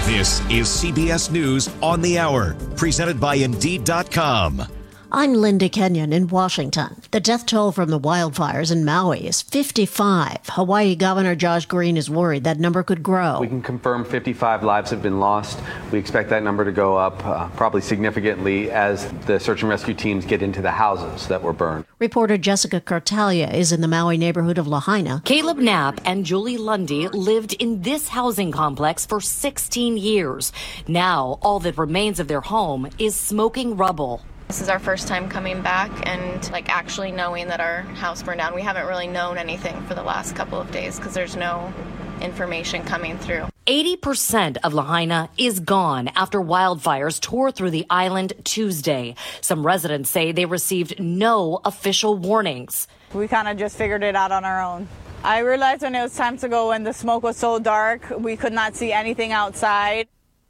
This is CBS News on the Hour, presented by Indeed.com. I'm Linda Kenyon in Washington. The death toll from the wildfires in Maui is 55. Hawaii Governor Josh Green is worried that number could grow. We can confirm 55 lives have been lost. We expect that number to go up probably significantly as the search and rescue teams get into the houses that were burned. Reporter Jessica Cartalia is in the Maui neighborhood of Lahaina. Caleb Knapp and Julie Lundy lived in this housing complex for 16 years. Now, all that remains of their home is smoking rubble. This is our first time coming back and actually knowing that our house burned down. We haven't really known anything for the last couple of days because there's no information coming through. 80% of Lahaina is gone after wildfires tore through the island Tuesday. Some residents say they received no official warnings. We kind of just figured it out on our own. I realized when it was time to go when the smoke was so dark, we could not see anything outside.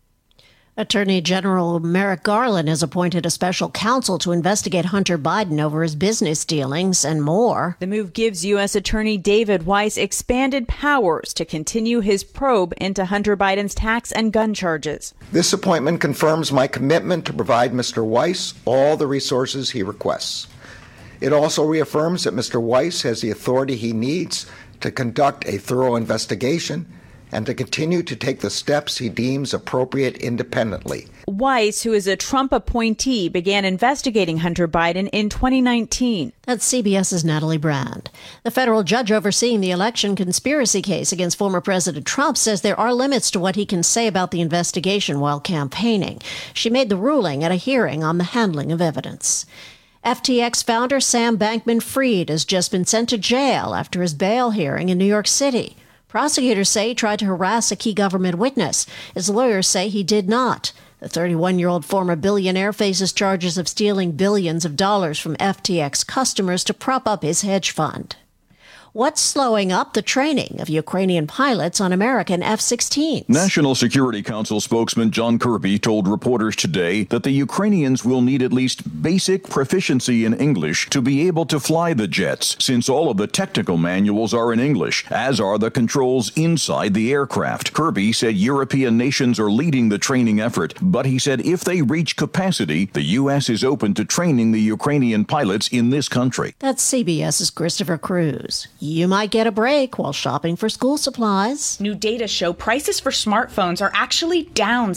Attorney General Merrick Garland has appointed a special counsel to investigate Hunter Biden over his business dealings and more. The move gives U.S. Attorney David Weiss expanded powers to continue his probe into Hunter Biden's tax and gun charges. This appointment confirms my commitment to provide Mr. Weiss all the resources he requests. It also reaffirms that Mr. Weiss has the authority he needs to conduct a thorough investigation and to continue to take the steps he deems appropriate independently. Weiss, who is a Trump appointee, began investigating Hunter Biden in 2019. That's CBS's Natalie Brand. The federal judge overseeing the election conspiracy case against former President Trump says there are limits to what he can say about the investigation while campaigning. She made the ruling at a hearing on the handling of evidence. FTX founder Sam Bankman-Fried has just been sent to jail after his bail hearing in New York City. Prosecutors say he tried to harass a key government witness. His lawyers say he did not. The 31-year-old former billionaire faces charges of stealing billions of dollars from FTX customers to prop up his hedge fund. What's slowing up the training of Ukrainian pilots on American F-16s? National Security Council spokesman John Kirby told reporters today that the Ukrainians will need at least basic proficiency in English to be able to fly the jets, since all of the technical manuals are in English, as are the controls inside the aircraft. Kirby said European nations are leading the training effort, but he said if they reach capacity, the U.S. is open to training the Ukrainian pilots in this country. That's CBS's Christopher Cruz. You might get a break while shopping for school supplies. New data show prices for smartphones are actually down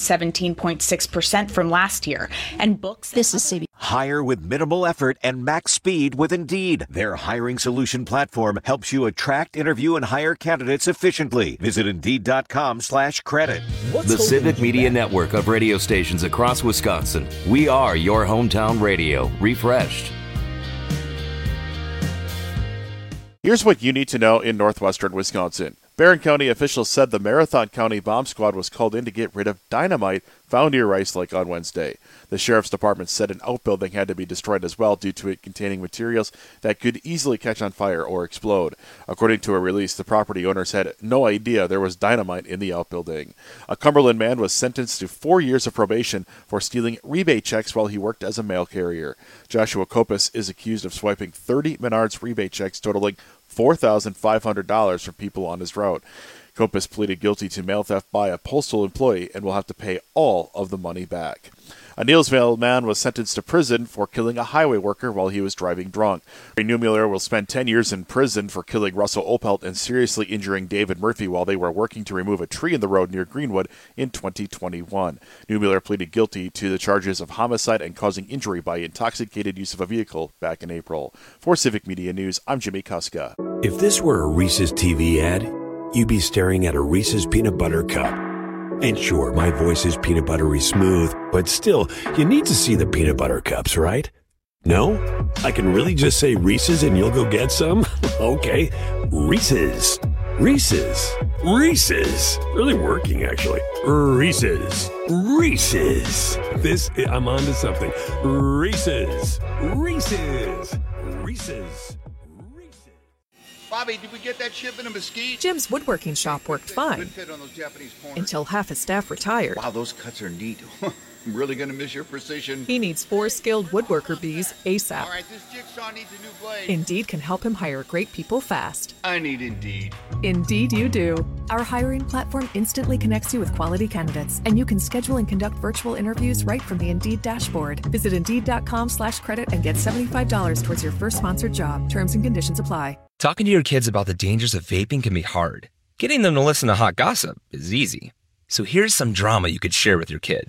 17.6% from last year. And books... This is CBS. Hire with minimal effort and max speed with Indeed. Their hiring solution platform helps you attract, interview, and hire candidates efficiently. Visit Indeed.com/credit. The Civic Media Network of radio stations across Wisconsin. We are your hometown radio. Refreshed. Here's what you need to know in northwestern Wisconsin. Barron County officials said the Marathon County Bomb Squad was called in to get rid of dynamite found near Rice Lake on Wednesday. The Sheriff's Department said an outbuilding had to be destroyed as well due to it containing materials that could easily catch on fire or explode. According to a release, the property owners had no idea there was dynamite in the outbuilding. A Cumberland man was sentenced to 4 years of probation for stealing rebate checks while he worked as a mail carrier. Joshua Kopis is accused of swiping 30 Menards rebate checks totaling $4,500 from people on his route. Kopis pleaded guilty to mail theft by a postal employee and will have to pay all of the money back. A Neillsville man was sentenced to prison for killing a highway worker while he was driving drunk. Neumuller will spend 10 years in prison for killing Russell Opelt and seriously injuring David Murphy while they were working to remove a tree in the road near Greenwood in 2021. Neumuller pleaded guilty to the charges of homicide and causing injury by intoxicated use of a vehicle back in April. For Civic Media News, I'm Jimmy Kuska. If this were a Reese's TV ad, you'd be staring at a Reese's peanut butter cup. And sure, my voice is peanut buttery smooth, but still, you need to see the peanut butter cups, right? No? I can really just say Reese's and you'll go get some? Okay, Reese's. Reese's. Reese's. Really working, actually. Reese's. Reese's. I'm on to something. Reese's. Reese's. Reese's. Bobby, did we get that shipment of mesquite? Jim's woodworking shop worked fine Good fit on those Japanese corners. until half his staff retired. Wow, those cuts are neat. I'm really going to miss your precision. He needs 4 skilled woodworker bees ASAP. All right, this jigsaw needs a new blade. Indeed can help him hire great people fast. I need Indeed. Indeed you do. Our hiring platform instantly connects you with quality candidates, and you can schedule and conduct virtual interviews right from the Indeed dashboard. Visit Indeed.com/credit and get $75 towards your first sponsored job. Terms and conditions apply. Talking to your kids about the dangers of vaping can be hard. Getting them to listen to hot gossip is easy. So here's some drama you could share with your kid.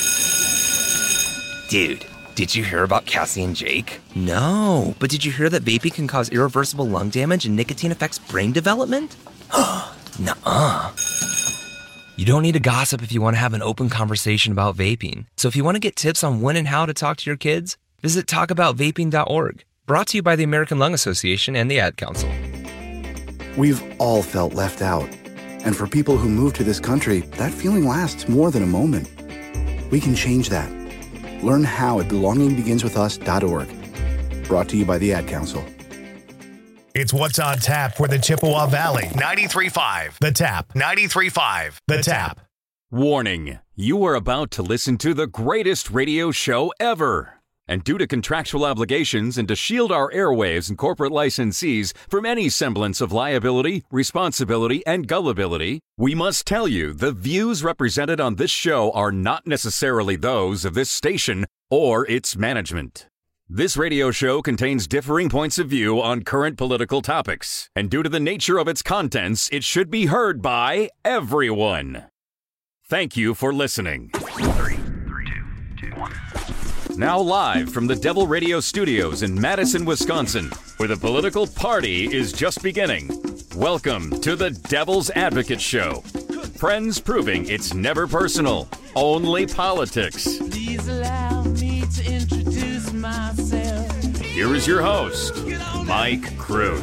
Dude, did you hear about Cassie and Jake? No, but did you hear that vaping can cause irreversible lung damage and nicotine affects brain development? Nuh-uh. You don't need to gossip if you want to have an open conversation about vaping. So if you want to get tips on when and how to talk to your kids, visit talkaboutvaping.org. Brought to you by the American Lung Association and the Ad Council. We've all felt left out. And for people who move to this country, that feeling lasts more than a moment. We can change that. Learn how at belongingbeginswithus.org. Brought to you by the Ad Council. It's what's on tap for the Chippewa Valley. 93.5 The Tap. 93.5 The Tap. Warning, you are about to listen to the greatest radio show ever. And due to contractual obligations and to shield our airwaves and corporate licensees from any semblance of liability, responsibility, and gullibility, we must tell you the views represented on this show are not necessarily those of this station or its management. This radio show contains differing points of view on current political topics, and due to the nature of its contents, it should be heard by everyone. Thank you for listening. 3, 2, 1. Now live from the Devil Radio Studios in Madison, Wisconsin, where the political party is just beginning. Welcome to the Devil's Advocate Show. Friends proving it's never personal, only politics. Please allow me to introduce myself. Here is your host, Mike Crute.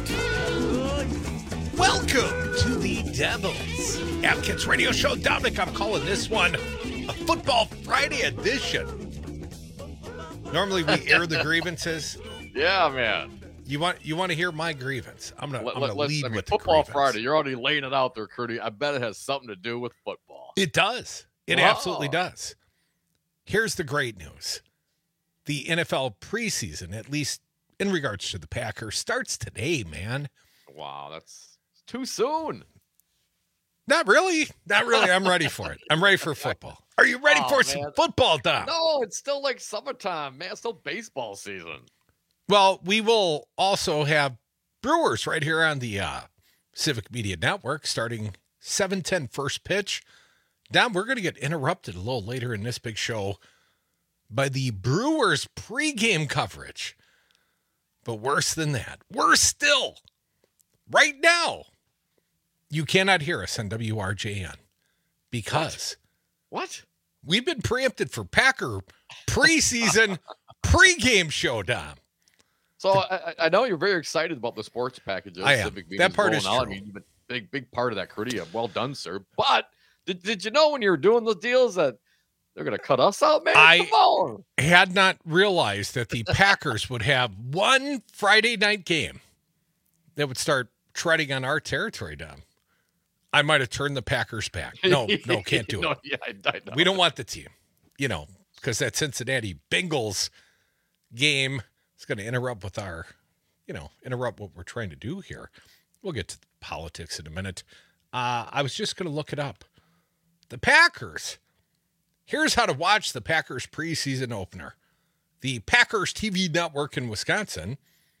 Welcome to the Devil's Advocates Radio Show. Dominic, I'm calling this one a Football Friday edition. Normally we air the grievances. Yeah, man. You want to hear my grievance? I'm gonna lead with the Football grievance. Friday. You're already laying it out there, Curdy. I bet it has something to do with football. It does. It absolutely does. Here's the great news: the NFL preseason, at least in regards to the Packers, starts today. Man, wow, that's too soon. Not really. Not really. I'm ready for it. I'm ready for football. Are you ready for some football, Dom? No, it's still like summertime, man. It's still baseball season. Well, we will also have Brewers right here on the Civic Media Network starting 7:10 first pitch. Dom, we're going to get interrupted a little later in this big show by the Brewers pregame coverage. But worse than that, worse still, right now, you cannot hear us on WRJN because what? We've been preempted for Packer preseason pregame show, Dom. So I know you're very excited about the sports packages. I am. That part is true. I mean, you've been big part of that, Curdy. Well done, sir. But did you know when you were doing those deals that they're going to cut us out, man? Come on. I had not realized that the Packers would have one Friday night game that would start treading on our territory, Dom. I might have turned the Packers back. No, can't do it. Yeah, I know. We don't want the team, because that Cincinnati Bengals game is going to interrupt with interrupt what we're trying to do here. We'll get to the politics in a minute. I was just going to look it up. The Packers. Here's how to watch the Packers preseason opener. The Packers TV network in Wisconsin.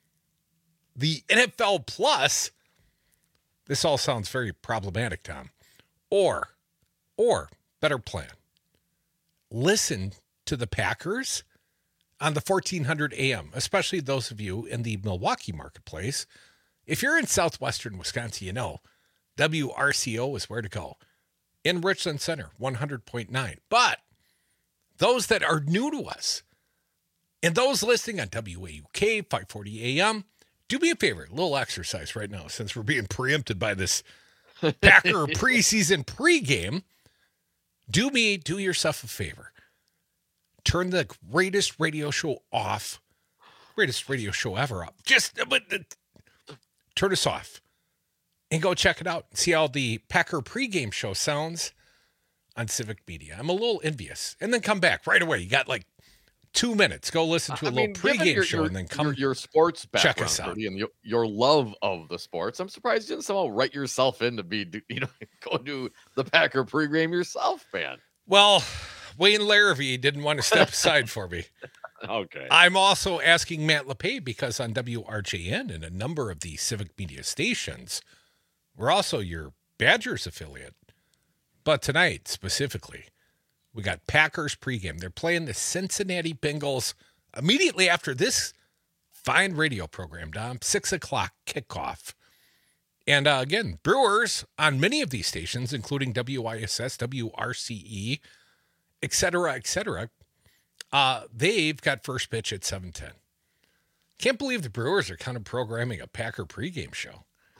The NFL Plus. This all sounds very problematic, Tom. Or, better plan. Listen to the Packers on the 1400 AM, especially those of you in the Milwaukee marketplace. If you're in southwestern Wisconsin, WRCO is where to go. In Richland Center, 100.9. But those that are new to us, and those listening on WAUK 540 AM, do me a favor, a little exercise right now, since we're being preempted by this Packer preseason pregame. Do yourself a favor. Turn the greatest radio show off. Greatest radio show ever up. Turn us off. And go check it out. See how the Packer pregame show sounds on Civic Media. I'm a little envious. And then come back right away. You got like 2 minutes. Go listen to a little pregame show and then come your sports background, check us out. Cody, and your love of the sports. I'm surprised you didn't somehow write yourself in to be, go do the Packer pregame yourself, man. Well, Wayne Larrivee didn't want to step aside for me. Okay. I'm also asking Matt LePay because on WRJN and a number of the Civic Media stations, we're also your Badgers affiliate. But tonight, specifically, we got Packers pregame. They're playing the Cincinnati Bengals immediately after this fine radio program, Dom. 6 o'clock kickoff. And again, Brewers on many of these stations, including WISS, WRCE, et cetera, they've got first pitch at 7:10. Can't believe the Brewers are kind of programming a Packer pregame show.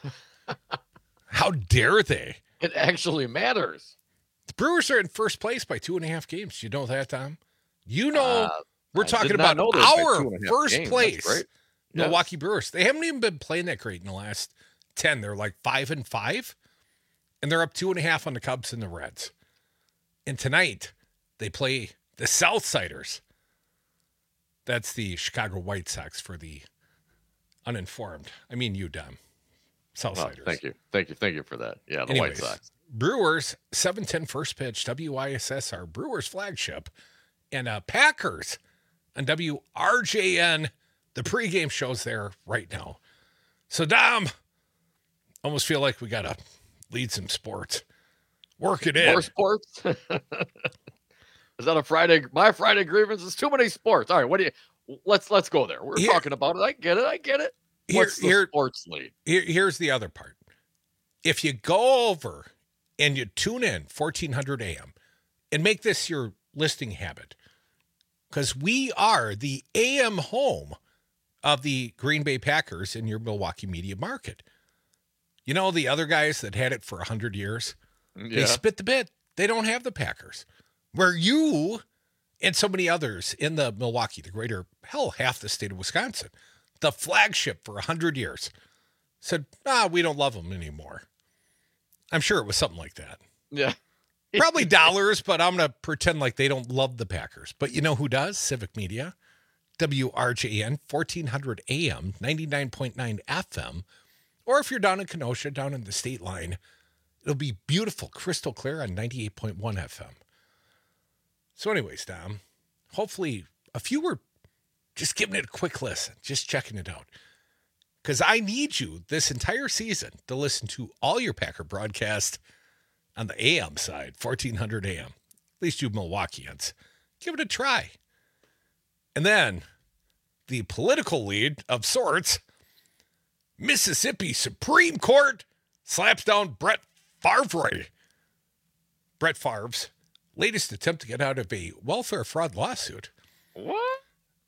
How dare they? It actually matters. The Brewers are in first place by 2.5 games. You know that, Tom? You know, we're talking about our first place. Milwaukee Brewers. They haven't even been playing that great in the last 10. They're like 5-5, and they're up 2.5 on the Cubs and the Reds. And tonight, they play the Southsiders. That's the Chicago White Sox for the uninformed. I mean, you, Dom. Southsiders. Well, thank you for that. Yeah, the Anyways, White Sox. Brewers, 7:10 first pitch, WISS, our Brewers flagship, and Packers on WRJN. The pregame show's there right now. So, Dom, almost feel like we got to lead some sports. Work it in. More sports? Is that a Friday? My Friday grievance is too many sports. All right, what do you? Let's go there. We're talking about it. I get it. What's the sports lead? Here's the other part. If you go over and you tune in 1400 AM and make this your listening habit, because we are the AM home of the Green Bay Packers in your Milwaukee media market. You know, the other guys that had it for 100 years, They spit the bit. They don't have the Packers. Where you and so many others in the Milwaukee, the greater, half the state of Wisconsin, the flagship for 100 years, said, we don't love them anymore. I'm sure it was something like that. Yeah. Probably dollars, but I'm going to pretend like they don't love the Packers. But you know who does? Civic Media. WRJN, 1400 AM, 99.9 FM. Or if you're down in Kenosha, down in the state line, it'll be beautiful, crystal clear on 98.1 FM. So anyways, Dom, hopefully a few were just giving it a quick listen, just checking it out. Because I need you this entire season to listen to all your Packer broadcasts on the AM side, 1400 AM. At least you Milwaukeeans. Give it a try. And then the political lead of sorts, Mississippi Supreme Court slaps down Brett Favre. Brett Favre's latest attempt to get out of a welfare fraud lawsuit. What?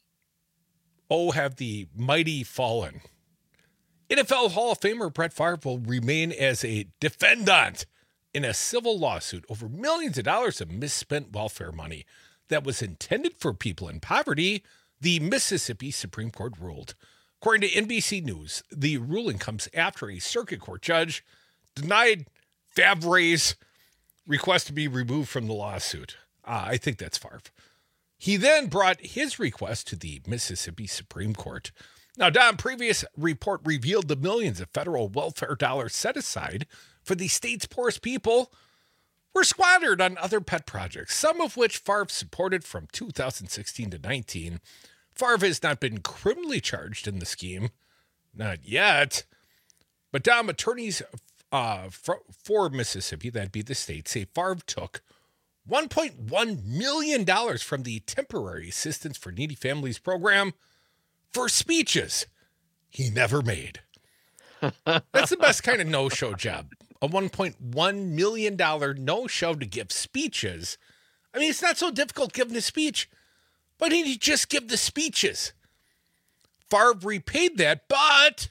Oh, have the mighty fallen. NFL Hall of Famer Brett Favre will remain as a defendant in a civil lawsuit over millions of dollars of misspent welfare money that was intended for people in poverty, the Mississippi Supreme Court ruled. According to NBC News, the ruling comes after a circuit court judge denied Favre's request to be removed from the lawsuit. I think that's Favre. He then brought his request to the Mississippi Supreme Court. Now, Don, previous report revealed the millions of federal welfare dollars set aside for the state's poorest people were squandered on other pet projects, some of which Favre supported from 2016 to 19. Favre has not been criminally charged in the scheme. Not yet. But Dom, attorneys for Mississippi, that'd be the state, say Favre took $1.1 million from the Temporary Assistance for Needy Families program for speeches he never made. That's the best kind of no-show job. A $1.1 million no-show to give speeches. I mean, it's not so difficult giving a speech. Why didn't you just give the speeches? Favre repaid that, but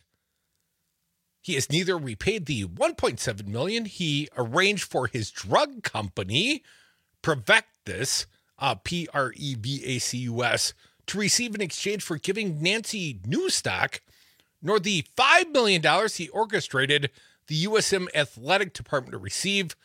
he has neither repaid the $1.7 million he arranged for his drug company, Prevacus, Prevacus, to receive in exchange for giving Nancy Newstock, nor the $5 million he orchestrated the USM Athletic Department to receive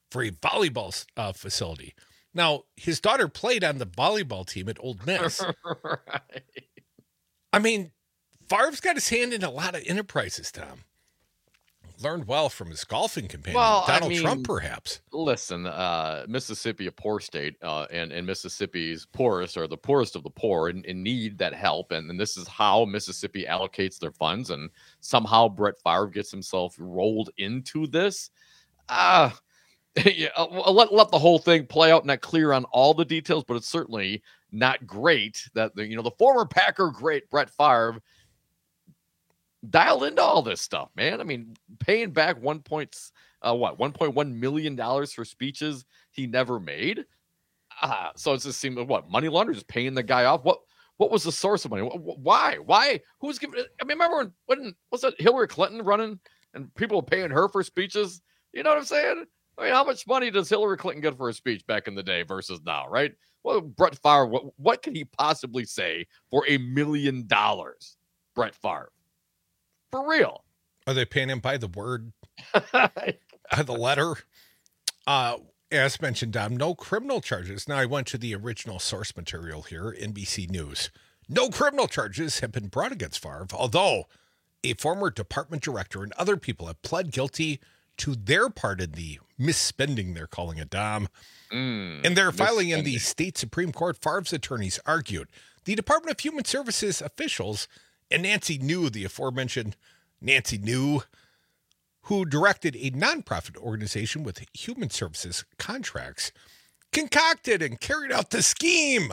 for a volleyball facility. Now, his daughter played on the volleyball team at Ole Miss. Right. I mean, Favre's got his hand in a lot of enterprises, Tom. Learned well from his golfing companion, Donald Trump, perhaps. Listen, Mississippi, a poor state, and Mississippi's poorest are the poorest of the poor and need that help. And this is how Mississippi allocates their funds. And somehow Brett Favre gets himself rolled into this. Yeah, let the whole thing play out. Not clear on all the details, but it's certainly not great that the former Packer great Brett Favre dialed into all this stuff, man. I mean, paying back $1.1 million for speeches he never made. So it just seemed like money laundering, just paying the guy off. What was the source of money? Why? Who's giving it? I mean, remember when was it Hillary Clinton running and people were paying her for speeches? You know what I'm saying? I mean, how much money does Hillary Clinton get for a speech back in the day versus now, right? Well, Brett Favre, what can he possibly say for $1 million? Brett Favre. For real. Are they paying him by the word? By the letter? As mentioned, Dom, no criminal charges. Now, I went to the original source material here, NBC News. No criminal charges have been brought against Favre, although a former department director and other people have pled guilty to their part in the misspending, they're calling it, Dom. In their filing in the state Supreme Court, Favre's attorneys argued the Department of Human Services officials and Nancy New, the aforementioned Nancy New, who directed a nonprofit organization with human services contracts, concocted and carried out the scheme,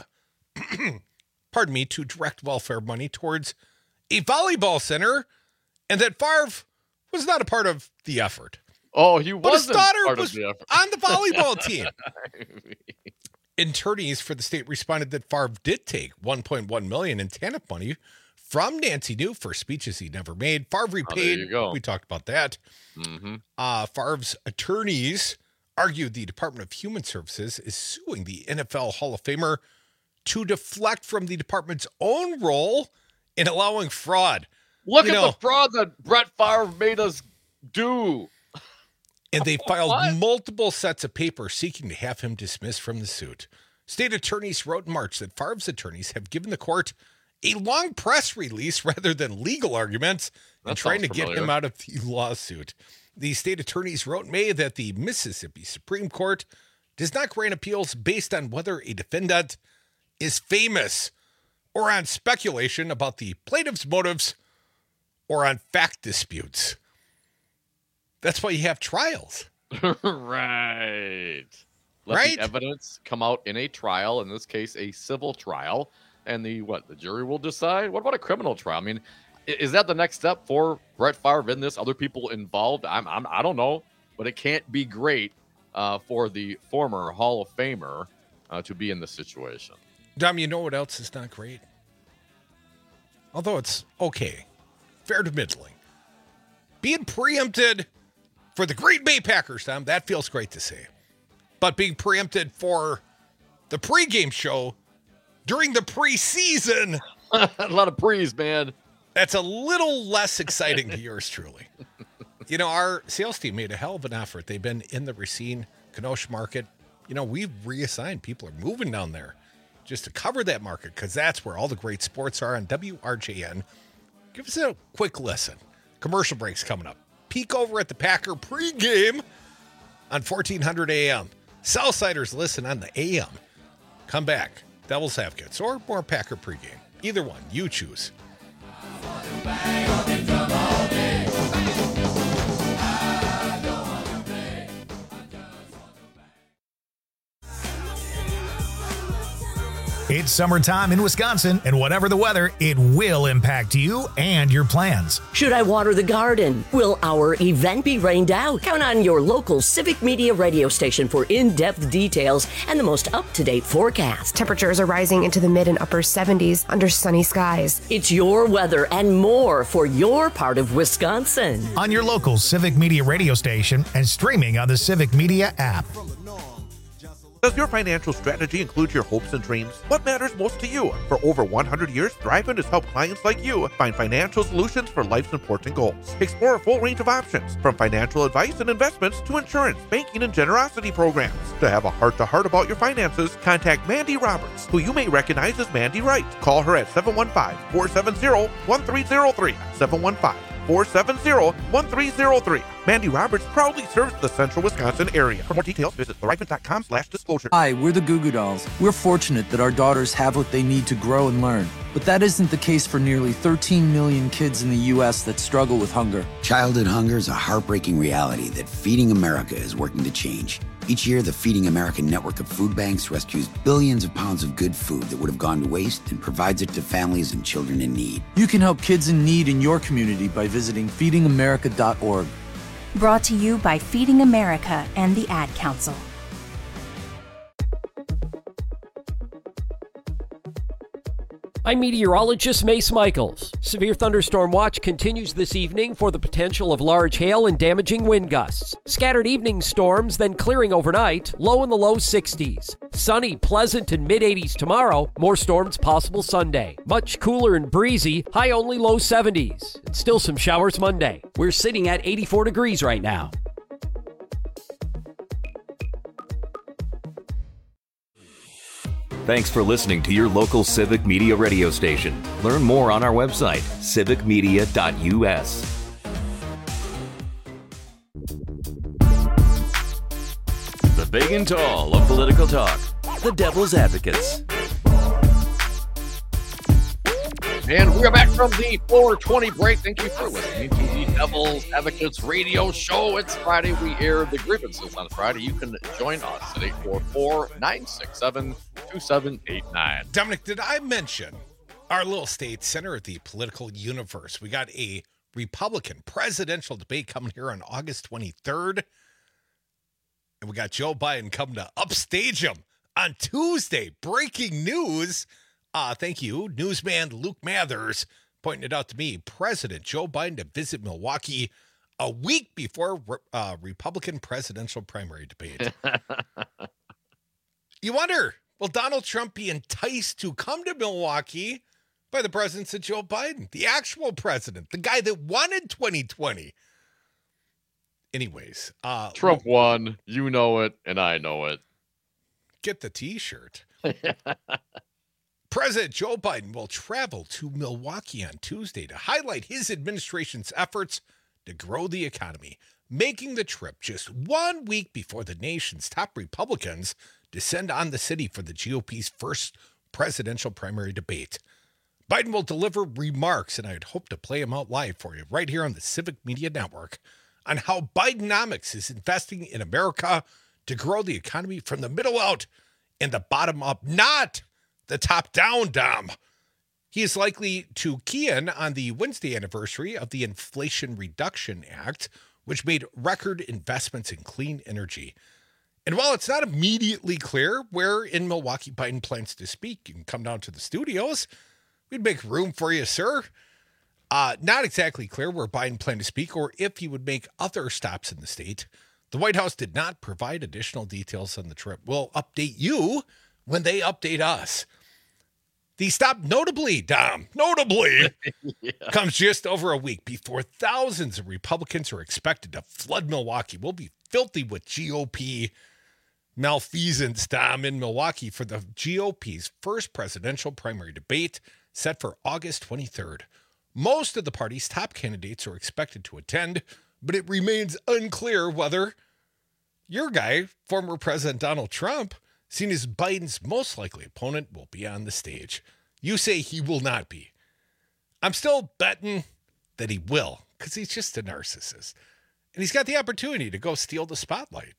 to direct welfare money towards a volleyball center, and that Favre was not a part of the effort. Oh, he wasn't. But his daughter part was of the effort. on the volleyball team. Attorneys for the state responded that Favre did take $1.1 million in TANF money from Nancy New for speeches he never made. Favre repaid. There you go. We talked about that. Mm-hmm. Favre's attorneys argued the Department of Human Services is suing the NFL Hall of Famer to deflect from the department's own role in allowing fraud. Look at the fraud that Brett Favre made us do. And they filed multiple sets of papers seeking to have him dismissed from the suit. State attorneys wrote in March that Favre's attorneys have given the court a long press release rather than legal arguments and trying to get him out of the lawsuit. The state attorneys wrote in May that the Mississippi Supreme Court does not grant appeals based on whether a defendant is famous or on speculation about the plaintiff's motives or on fact disputes. That's why you have trials. Right. Let the evidence come out in a trial, in this case, a civil trial, and the jury will decide. What about a criminal trial? I mean, is that the next step for Brett Favre in this? Other people involved? I don't know, but it can't be great for the former Hall of Famer to be in this situation. Dom, you know what else is not great? Although it's okay, fair to middling. Being preempted for the Green Bay Packers, Tom, that feels great to say. But being preempted for the pregame show during the preseason. A lot of pre's, man. That's a little less exciting to yours truly. You know, our sales team made a hell of an effort. They've been in the Racine, Kenosha market. You know, we've reassigned. People are moving down there just to cover that market because that's where all the great sports are on WRJN. Give us a quick listen. Commercial breaks coming up. Peek over at the Packer pregame on 1400 AM. Southsiders listen on the AM. Come back. Devil's Advocates or more Packer pregame. Either one. You choose. It's summertime in Wisconsin, and whatever the weather, it will impact you and your plans. Should I water the garden? Will our event be rained out? Count on your local Civic Media radio station for in-depth details and the most up-to-date forecast. Temperatures are rising into the mid and upper 70s under sunny skies. It's your weather and more for your part of Wisconsin. On your local Civic Media radio station and streaming on the Civic Media app. Does your financial strategy include your hopes and dreams? What matters most to you? For over 100 years, Thrivent has helped clients like you find financial solutions for life's important goals. Explore a full range of options, from financial advice and investments to insurance, banking, and generosity programs. To have a heart-to-heart about your finances, contact Mandy Roberts, who you may recognize as Mandy Wright. Call her at 715-470-1303. 715-470-1303. Mandy Roberts proudly serves the central Wisconsin area. For more details, visit thrivent.com/disclosure. Hi, we're the Goo Goo Dolls. We're fortunate that our daughters have what they need to grow and learn. But that isn't the case for nearly 13 million kids in the U.S. that struggle with hunger. Childhood hunger is a heartbreaking reality that Feeding America is working to change. Each year, the Feeding America network of food banks rescues billions of pounds of good food that would have gone to waste and provides it to families and children in need. You can help kids in need in your community by visiting feedingamerica.org. Brought to you by Feeding America and the Ad Council. I'm meteorologist Mace Michaels. Severe thunderstorm watch continues this evening for the potential of large hail and damaging wind gusts. Scattered evening storms, then clearing overnight, low in the low 60s. Sunny, pleasant, and mid-80s tomorrow. More storms possible Sunday. Much cooler and breezy, high only low 70s. And still some showers Monday. We're sitting at 84 degrees right now. Thanks for listening to your local Civic Media radio station. Learn more on our website, civicmedia.us. The big and tall of political talk, the Devil's Advocates. And we are back from the 420 break. Thank you for listening to the Devil's Advocates radio show. It's Friday. We air the grievances on Friday. You can join us at 844-967-2789. Dominic, did I mention our little state center of the political universe? We got a Republican presidential debate coming here on August 23rd. And we got Joe Biden coming to upstage him on Tuesday. Breaking news. Thank you. Newsman Luke Mathers pointing it out to me. President Joe Biden to visit Milwaukee a week before Republican presidential primary debate. You wonder, will Donald Trump be enticed to come to Milwaukee by the presence of Joe Biden, the actual president, the guy that won in 2020? Anyways. Trump won. You know it, and I know it. Get the T-shirt. President Joe Biden will travel to Milwaukee on Tuesday to highlight his administration's efforts to grow the economy, making the trip just 1 week before the nation's top Republicans descend on the city for the GOP's first presidential primary debate. Biden will deliver remarks, and I'd hope to play them out live for you right here on the Civic Media Network, on how Bidenomics is investing in America to grow the economy from the middle out and the bottom up, not the top down, Dom. He is likely to key in on the Wednesday anniversary of the Inflation Reduction Act, which made record investments in clean energy. And while it's not immediately clear where in Milwaukee Biden plans to speak, you can come down to the studios. We'd make room for you, sir. Not exactly clear where Biden planned to speak or if he would make other stops in the state. The White House did not provide additional details on the trip. We'll update you when they update us. The stop notably, Dom, comes just over a week before thousands of Republicans are expected to flood Milwaukee. We'll be filthy with GOP malfeasance, Dom, in Milwaukee for the GOP's first presidential primary debate set for August 23rd. Most of the party's top candidates are expected to attend, but it remains unclear whether your guy, former President Donald Trump, seen as Biden's most likely opponent, will be on the stage. You say he will not be. I'm still betting that he will, because he's just a narcissist. And he's got the opportunity to go steal the spotlight.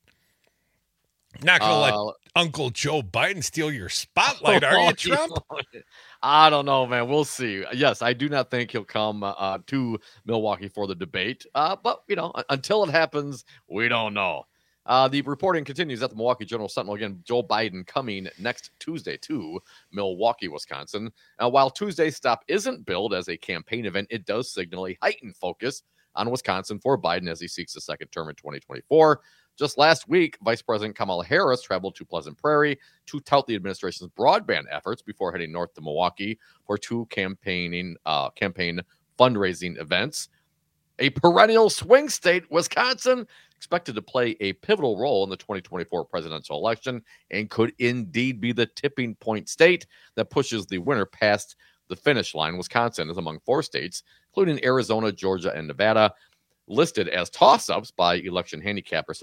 Not going to let Uncle Joe Biden steal your spotlight, are you, Trump? I don't know, man. We'll see. Yes, I do not think he'll come to Milwaukee for the debate. But, until it happens, we don't know. The reporting continues at the Milwaukee Journal Sentinel. Again, Joe Biden coming next Tuesday to Milwaukee, Wisconsin. While Tuesday's stop isn't billed as a campaign event, it does signal a heightened focus on Wisconsin for Biden as he seeks a second term in 2024. Just last week, Vice President Kamala Harris traveled to Pleasant Prairie to tout the administration's broadband efforts before heading north to Milwaukee for two campaign fundraising events. A perennial swing state, Wisconsin, expected to play a pivotal role in the 2024 presidential election and could indeed be the tipping point state that pushes the winner past the finish line. Wisconsin is among 4 states, including Arizona, Georgia, and Nevada, listed as toss-ups by election handicappers